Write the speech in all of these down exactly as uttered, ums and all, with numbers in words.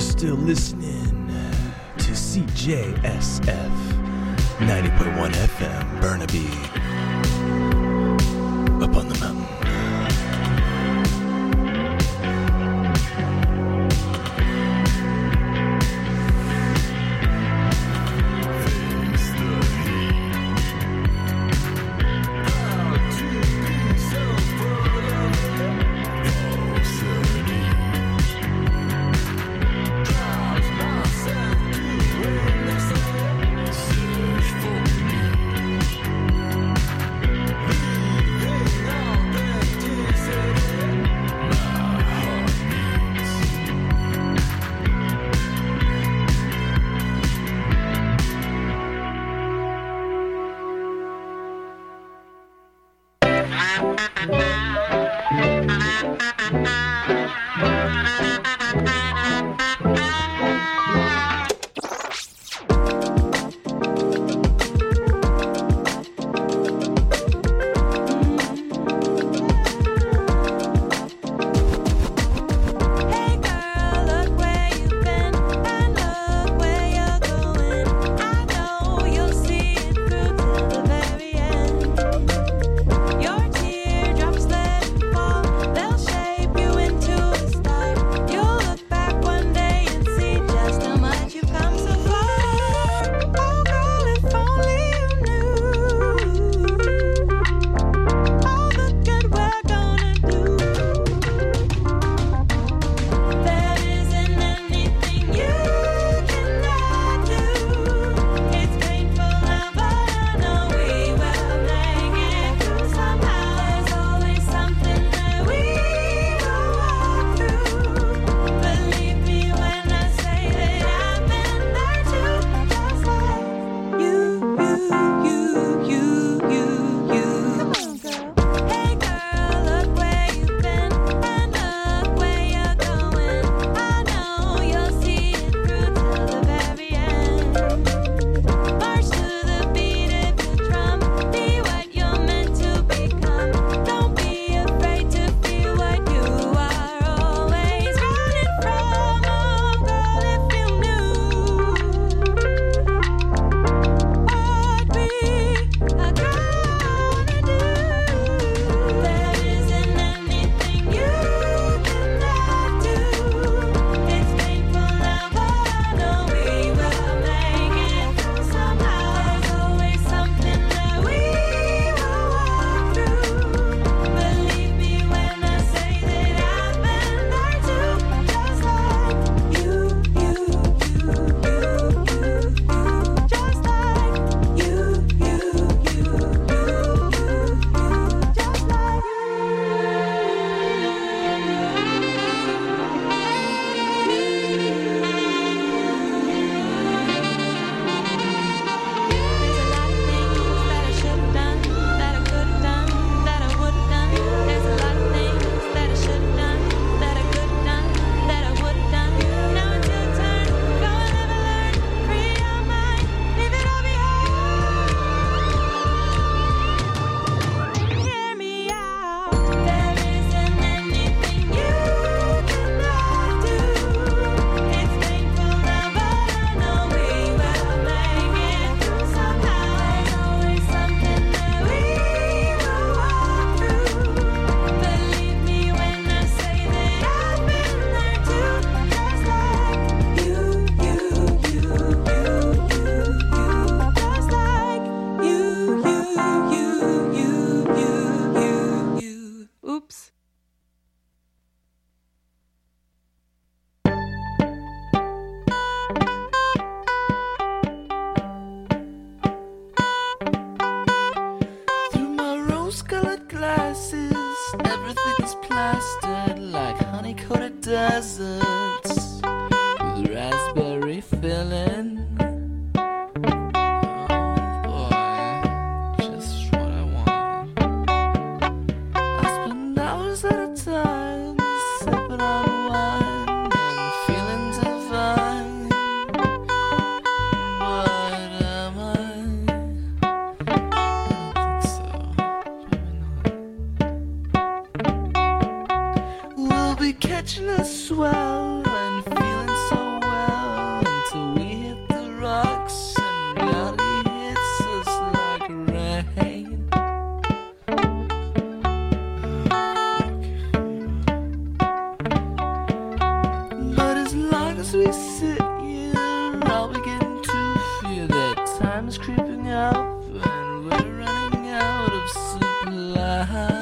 still listening to C J S F ninety point one F M, Burnaby, up on the mountain. Search for me. sit here, I'll begin to fear that time is creeping up and we're running out of supply.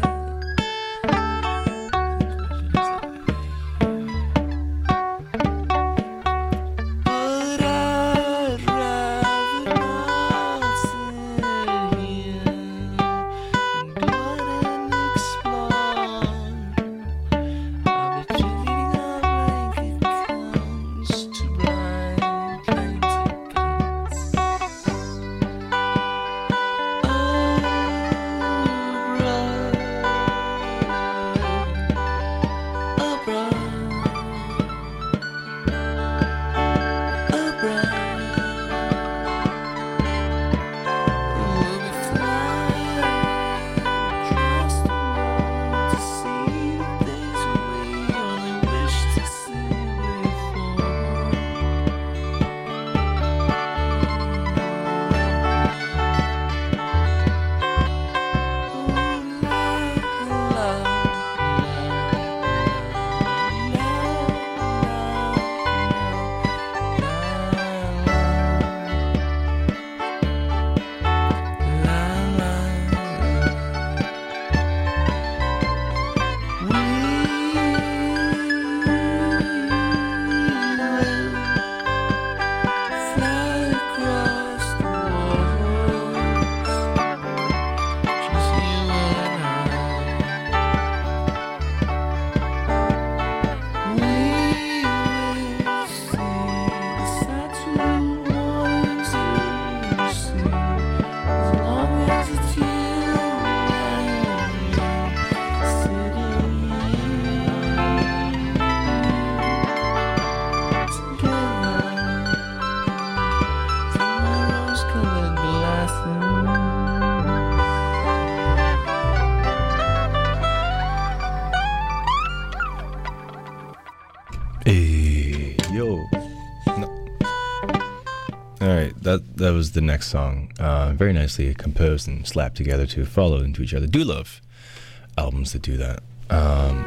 That that was the next song. Uh, very nicely composed and slapped together to follow into each other. Do love albums that do that. Um,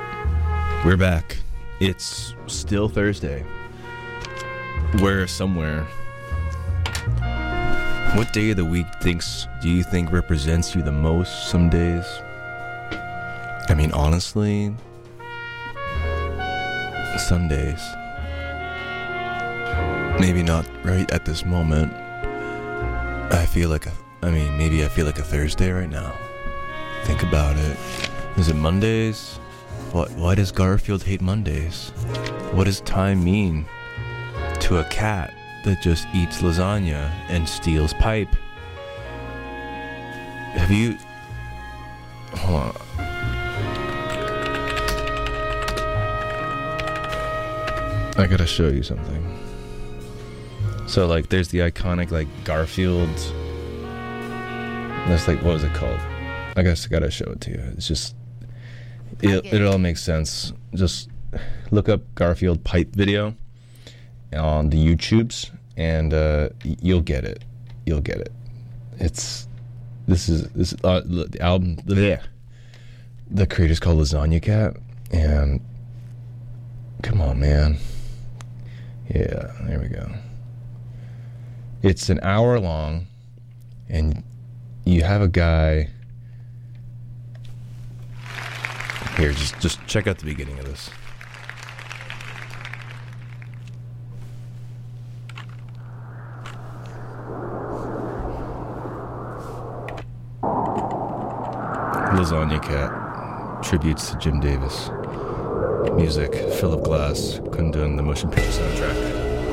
we're back. It's still Thursday. Where somewhere. What day of the week thinks do you think represents you the most some days? I mean, honestly, Sundays. Maybe not right at this moment. I feel like a, I mean, maybe I feel like a Thursday right now. Think about it. Is it Mondays? What? Why does Garfield hate Mondays? What does time mean to a cat that just eats lasagna and steals pipe? Have you... Hold on. I gotta show you something. So, like, there's the iconic, like, Garfield. That's, like, what was it called? I guess I gotta show it to you. It's just, it, it all makes sense. Just look up Garfield pipe video on the YouTubes, and uh, you'll get it. You'll get it. It's, this is, this uh, the album, bleh. The creator's called Lasagna Cat, and come on, man. Yeah, there we go. It's an hour long, and you have a guy... Here, just, just check out the beginning of this. Lasagna Cat, tributes to Jim Davis. Music, Philip Glass, Kundun, the motion picture soundtrack.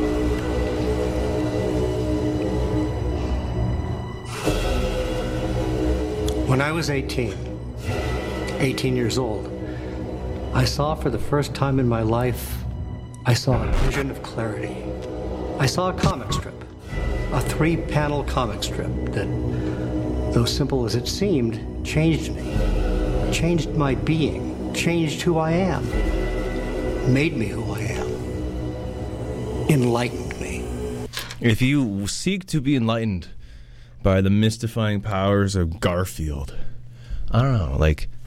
When I was eighteen, eighteen years old, I saw for the first time in my life, I saw a vision of clarity. I saw a comic strip, a three-panel comic strip that, though simple as it seemed, changed me, changed my being, changed who I am, made me who I am, enlightened me. If you seek to be enlightened by the mystifying powers of Garfield, I don't know, like,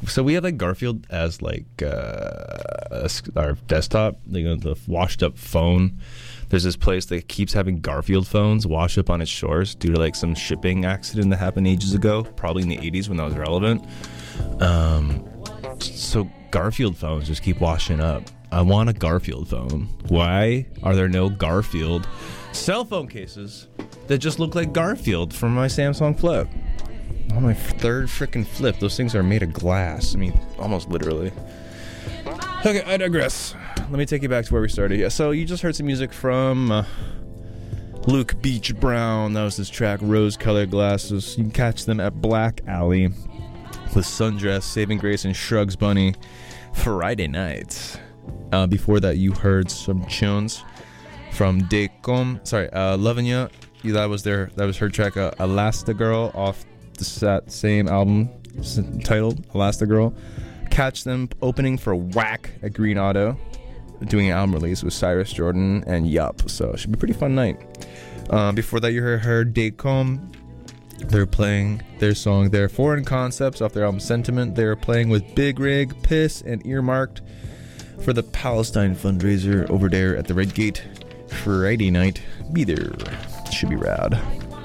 so we have like Garfield as like uh, our desktop, you know, the washed up phone. There's this place that keeps having Garfield phones wash up on its shores due to like some shipping accident that happened ages ago, probably in the eighties when that was relevant. Um, so Garfield phones just keep washing up. I want a Garfield phone. Why are there no Garfield cell phone cases that just look like Garfield from my Samsung Flip? On my third freaking Flip, those things are made of glass. I mean, almost literally. Okay, I digress. Let me take you back to where we started. Yeah, so you just heard some music from uh, Luke Beach Brown. That was his track, Rose-Colored Glasses. You can catch them at Black Alley with Sundress, Saving Grace, and Shrugs Bunny Friday nights. Uh, before that, you heard some tunes from Dacom. Sorry, uh, Lovin' Ya. That was their. That was her track, uh, Elastigirl, off the, that same album titled Elastigirl. Catch them opening for Whack at Green Auto, doing an album release with Cyrus Jordan and Yup. So it should be a pretty fun night. Uh, before that, you heard, heard Dacom. They're playing their song, their Foreign Concepts, off their album Sentiment. They're playing with Big Rig, Piss, and Earmarked for the Palestine fundraiser over there at the Red Gate Friday night. Be there. Should be rad.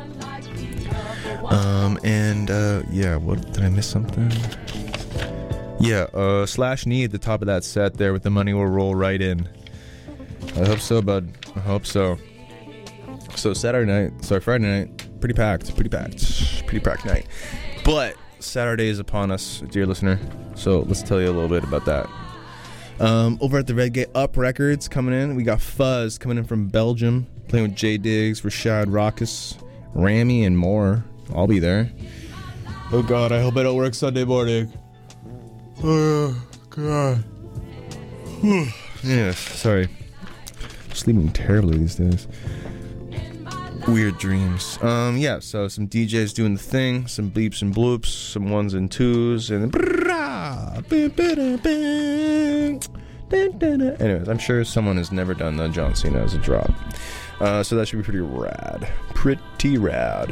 Um, and, uh, yeah, what, did I miss something? Yeah, uh, Slash Knee at the top of that set there with The Money Will Roll Right In. I hope so, bud. I hope so. So Saturday night, sorry, Friday night, pretty packed, pretty packed, pretty packed night. But Saturday is upon us, dear listener. So let's tell you a little bit about that. Um, over at the Red Gate, Up Records coming in. We got Fuzz coming in from Belgium, playing with J Diggs, Rashad Rockus, Rami, and more. I'll be there. Oh God, I hope I don't work Sunday morning. Oh God. Yeah, sorry. Sleeping terribly these days. Weird dreams. Um, yeah, so some D Js doing the thing, some bleeps and bloops, some ones and twos, and then anyways, I'm sure someone has never done the John Cena as a drop. Uh, so that should be pretty rad. Pretty rad.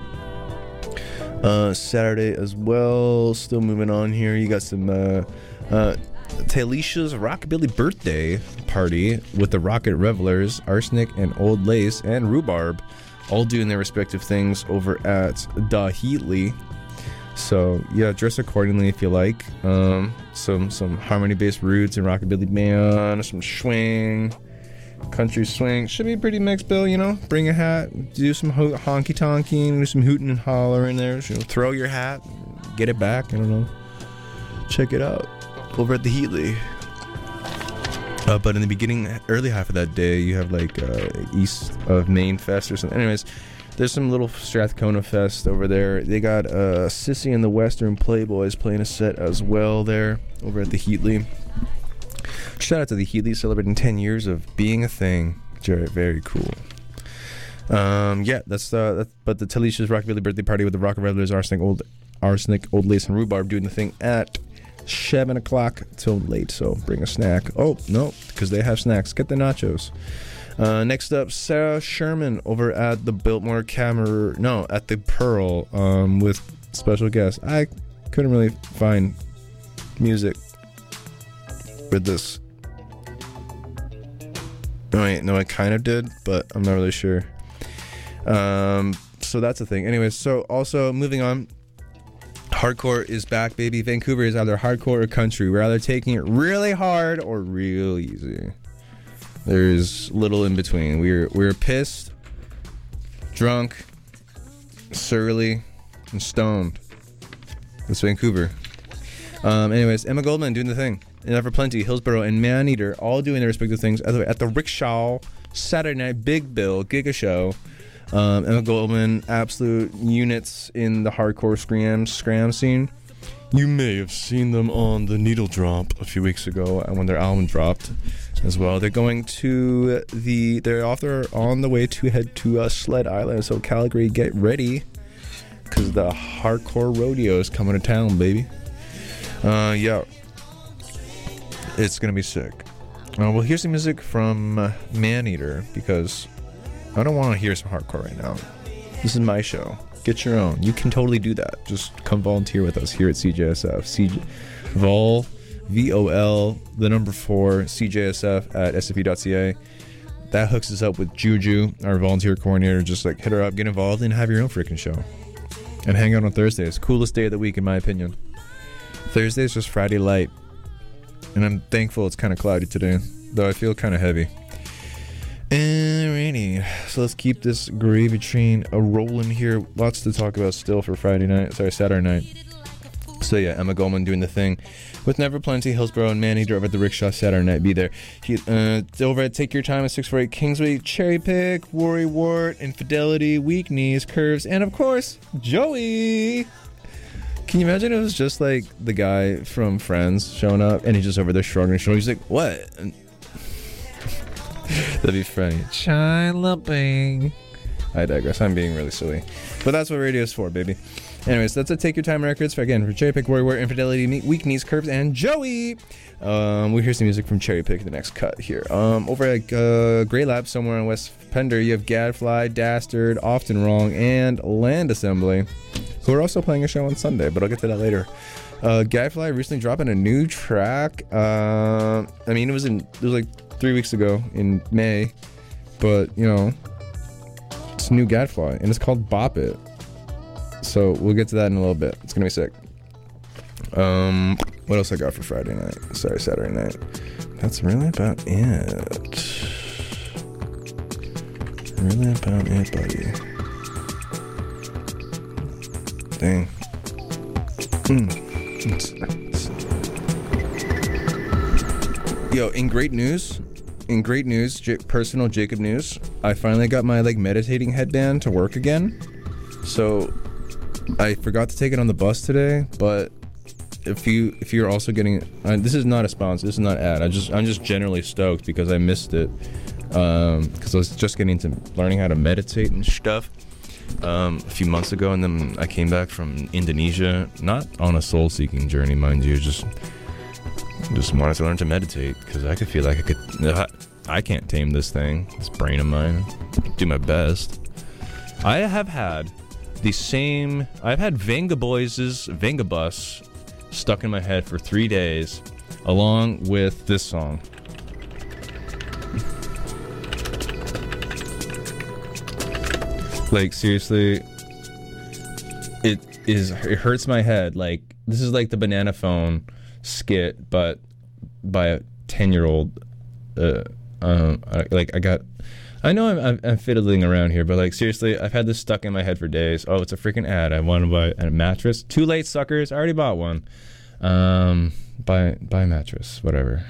Uh, Saturday as well. Still moving on here. You got some uh, uh, Talisha's Rockabilly birthday party with the Rocket Revelers, Arsenic and Old Lace, and Rhubarb, all doing their respective things over at Da Heatley. So yeah, dress accordingly if you like. Um, some some harmony-based roots and rockabilly band, some swing, country swing. Should be a pretty mixed bill, you know. Bring a hat, do some ho- honky tonking, do some hooting and holler in there. You know, throw your hat, get it back. I don't know. Check it out over at the Heatley. Uh, but in the beginning, early half of that day, you have like uh, East of Maine Fest or something. Anyways, there's some little Strathcona Fest over there. They got uh, Sissy and the Western Playboys playing a set as well there over at the Heatley. Shout out to the Heatley, celebrating ten years of being a thing. Very, very cool. Um, yeah, that's uh, that's, but the Talisha's Rockabilly birthday party with the Rocket Revelers, Arsenic, Old Arsenic, Old Lace, and Rhubarb doing the thing at seven o'clock till late. So bring a snack. Oh no, because they have snacks. Get the nachos. Uh, next up, Sarah Sherman over at the Biltmore Camera. No, at the Pearl um, with special guests. I couldn't really find music with this. No, wait, no, I kind of did, but I'm not really sure. Um, so that's the thing. Anyways, so also moving on. Hardcore is back, baby. Vancouver is either hardcore or country. We're either taking it really hard or real easy. There's little in between. We're we're pissed, drunk, surly, and stoned. That's Vancouver. Um, anyways, Emma Goldman doing the thing. Enough for Plenty, Hillsborough, and Maneater all doing their respective things at the Rickshaw Saturday Night Big Bill Giga Show. Um, Emma Goldman, absolute units in the hardcore scram scram scene. You may have seen them on the Needle Drop a few weeks ago when their album dropped as well. They're going to the they're off there on the way to head to uh, Sled Island. So Calgary, get ready, because the hardcore rodeo is coming to town, baby. Uh, yeah, it's gonna be sick. Uh, well, here's the music from uh, Maneater, because I don't want to hear some hardcore right now. This is my show. Get your own. You can totally do that. Just come volunteer with us here at C J S F. C J Vol, V O L, the number four, C J S F at S F E dot C A. That hooks us up with Juju, our volunteer coordinator. Just like hit her up, get involved, and have your own freaking show. And hang out on Thursdays. Coolest day of the week, in my opinion. Thursday is just Friday light. And I'm thankful it's kind of cloudy today, though I feel kind of heavy. Alrighty, so let's keep this gravy train a rolling here. Lots to talk about still for Friday night, sorry, Saturday night. So yeah, Emma Goldman doing the thing with Never Plenty, Hillsborough, and Maneater over at the Rickshaw Saturday night. Be there. He, uh, over at Take Your Time at six forty-eight Kingsway, Cherry Pick, Worry Wart, Infidelity, Weak Knees, Curves, and of course, Joey. Can you imagine it was just like the guy from Friends showing up and he's just over there shrugging his shoulders. He's like, what? And that'd be funny. Chai LaBing. I digress. I'm being really silly. But that's what radio's for, baby. Anyways, that's a Take Your Time Records for, again, for Cherry Pick, Warrior, Infidelity, Weak Knees, Curves, and Joey. Um, we'll hear some music from Cherry Pick in the next cut here. Um, over at uh, Grey Lab, somewhere in West Pender, you have Gadfly, Dastard, Often Wrong, and Land Assembly, who are also playing a show on Sunday, but I'll get to that later. Uh, Gadfly recently dropping a new track. Uh, I mean, it was in it was like three weeks ago in May, but you know, it's a new Gadfly, and it's called Bop It. So we'll get to that in a little bit. It's gonna be sick. Um, what else I got for Friday night? Sorry, Saturday night. That's really about it. Really about it, buddy. Dang. Mm. Yo, in great news, in great news, J- personal Jacob news, I finally got my like meditating headband to work again. So I forgot to take it on the bus today, but if you if you're also getting, uh, this is not a sponsor, this is not ad. I just I'm just generally stoked because I missed it, um, because I was just getting into learning how to meditate and stuff. Um, a few months ago, and then I came back from Indonesia, not on a soul-seeking journey, mind you, just just wanted to learn to meditate, because I could feel like I could, I, I can't tame this thing, this brain of mine, do my best. I have had the same, I've had Venga Boys' Venga Bus stuck in my head for three days, along with this song. Like, seriously, it is, it hurts my head. Like, this is like the Banana Phone skit, but by a ten-year-old. Uh, um, I, like, I got, I know I'm, I'm, I'm fiddling around here, but like, seriously, I've had this stuck in my head for days. Oh, it's a freaking ad. I want to buy a mattress. Too late, suckers. I already bought one. Um, buy, buy a mattress, whatever.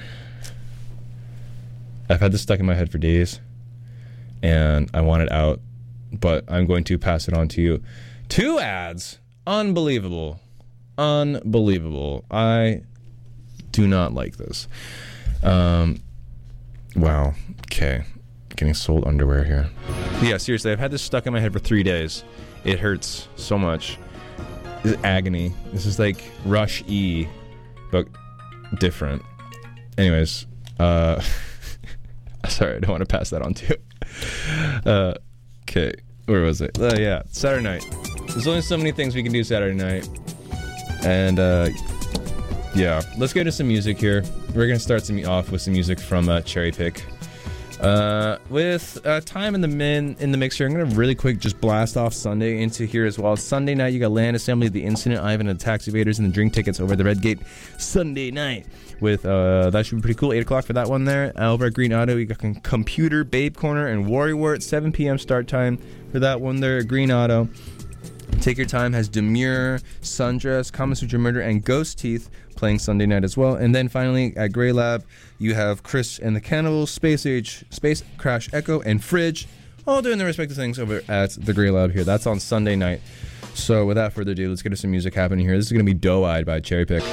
I've had this stuck in my head for days, and I want it out. But I'm going to pass it on to you. Two ads. Unbelievable. Unbelievable. I do not like this. Um, wow. Okay. Getting sold underwear here. Yeah, seriously, I've had this stuck in my head for three days. It hurts so much. This is agony. This is like Rush E, but different. Anyways, uh, sorry, I don't want to pass that on to you. Uh, Okay, where was it? Uh, yeah, Saturday night. There's only so many things we can do Saturday night. And, uh, yeah, let's get into some music here. We're going to start some off with some music from uh, Cherry Pick. Uh, with uh, time in the min in the mix here, I'm going to really quick just blast off Sunday into here as well. Sunday night, you got Land Assembly, The Incident, Ivan and the Tax Evaders, and the Drink Tickets over at the Red Gate. Sunday night. With, uh, that should be pretty cool. eight o'clock for that one there. Uh, over at Green Auto, you got Computer, Babe Corner, and Warrior War at seven p.m. start time for that one there at Green Auto. Take Your Time has Demure, Sundress, Kama Sutra Murder, and Ghost Teeth playing Sunday night as well. And then finally at Grey Lab, you have Chris and the Cannibals, Space Age, Space Crash Echo, and Fridge, all doing their respective things over at the Grey Lab here. That's on Sunday night. So without further ado, let's get to some music happening here. This is going to be Doe-Eyed by Cherry Pick.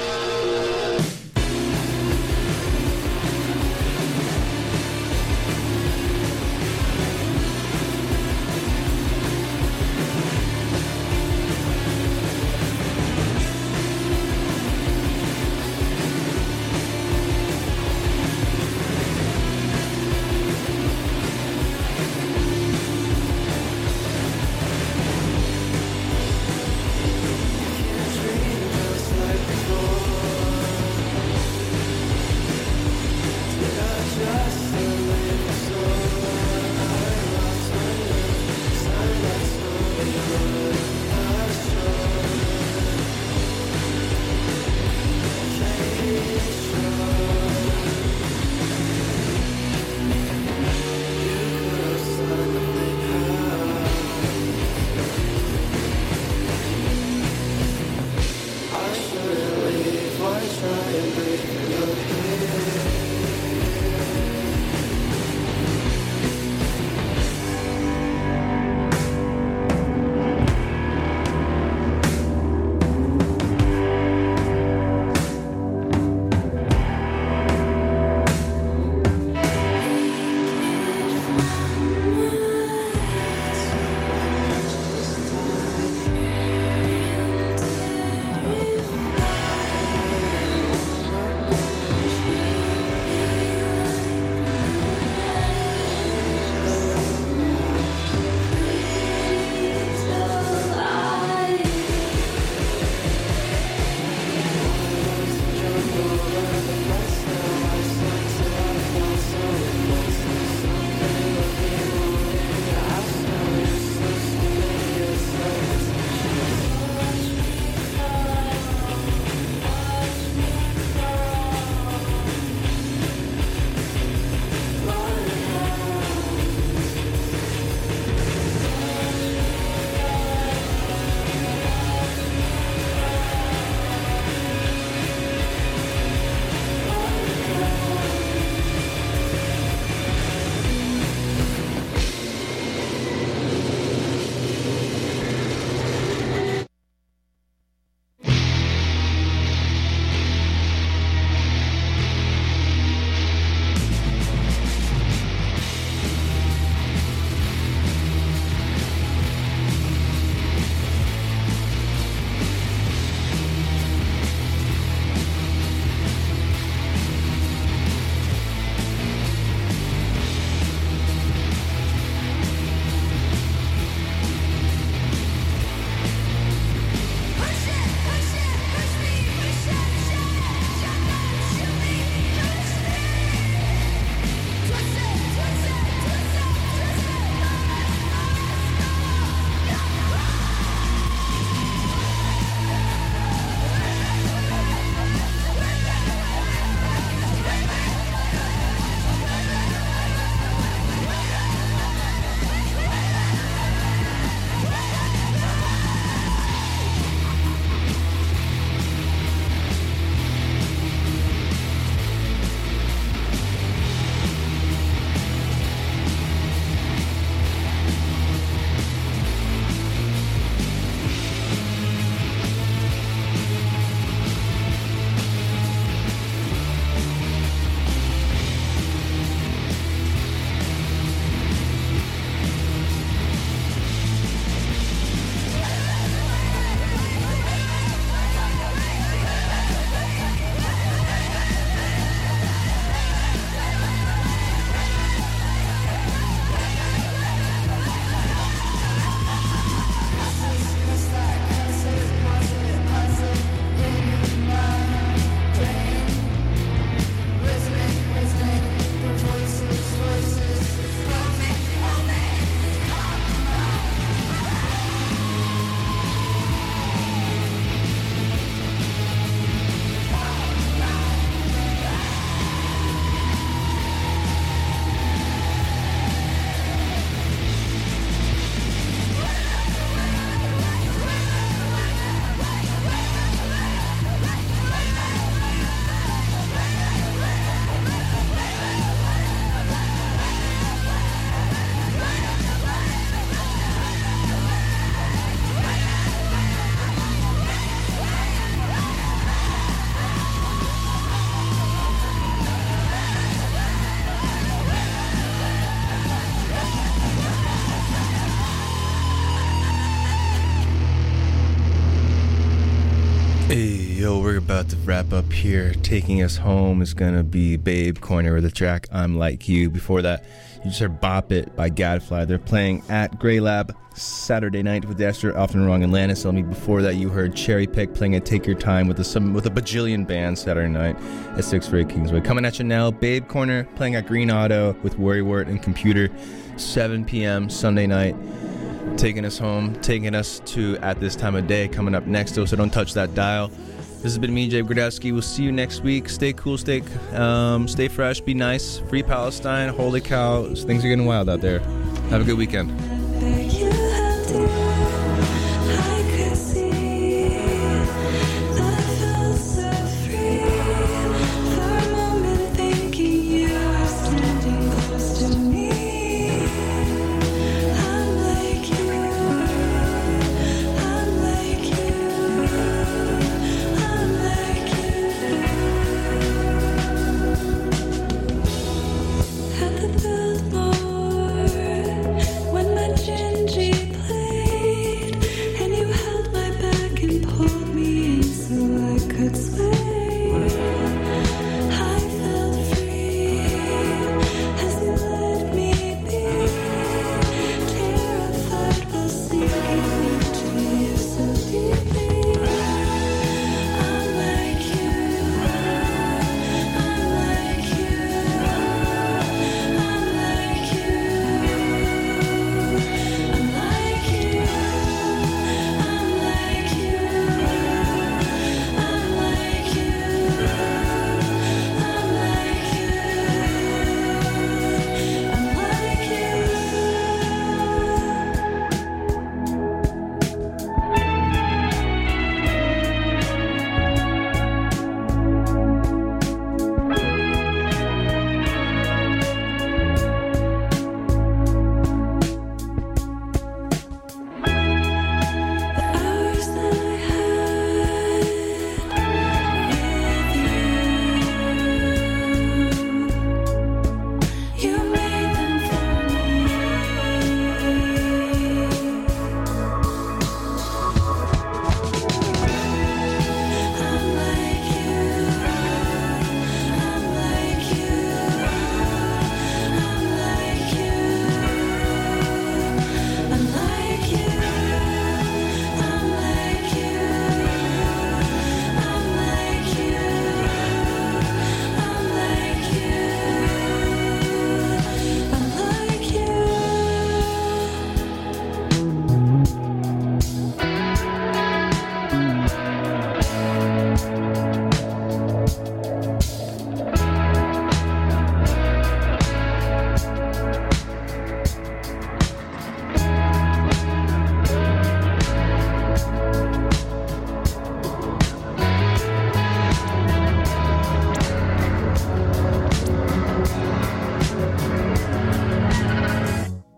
about to wrap up here. Taking us home is going to be Babe Corner with the track I'm Like You. Before that, you just heard Bop It by Gadfly. They're playing at Grey Lab Saturday night with Esther, Often Wrong, and Lannis. Me. Before that, you heard Cherry Pick playing at Take Your Time with a, some, with a bajillion bands Saturday night at Six Ray Kingsway. Coming at you now, Babe Corner playing at Green Auto with Worrywart and Computer, seven p.m. Sunday night. Taking us home, taking us to At This Time of Day. Coming up next, though, so don't touch that dial. This has been me, Jay Gradowski. We'll see you next week. Stay cool, stay um, stay fresh, be nice. Free Palestine, holy cow. Things are getting wild out there. Have a good weekend. You have to